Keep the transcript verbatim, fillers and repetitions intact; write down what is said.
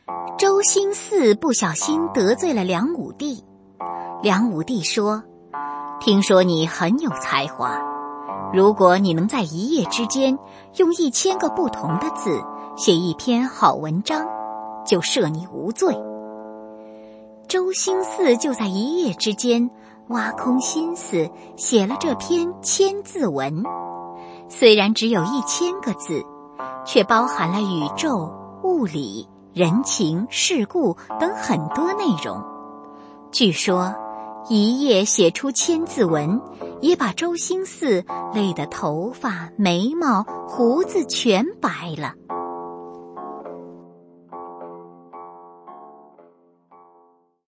周兴嗣不小心得罪了梁武帝。梁武帝说：听说你很有才华，如果你能在一夜之间用一千个不同的字写一篇好文章，就赦你无罪。周兴嗣就在一夜之间挖空心思写了这篇千字文，虽然只有一千个字，却包含了宇宙、物理、人情、世故等很多内容。据说一夜写出千字文，也把周兴嗣累得头发、眉毛、胡子全白了。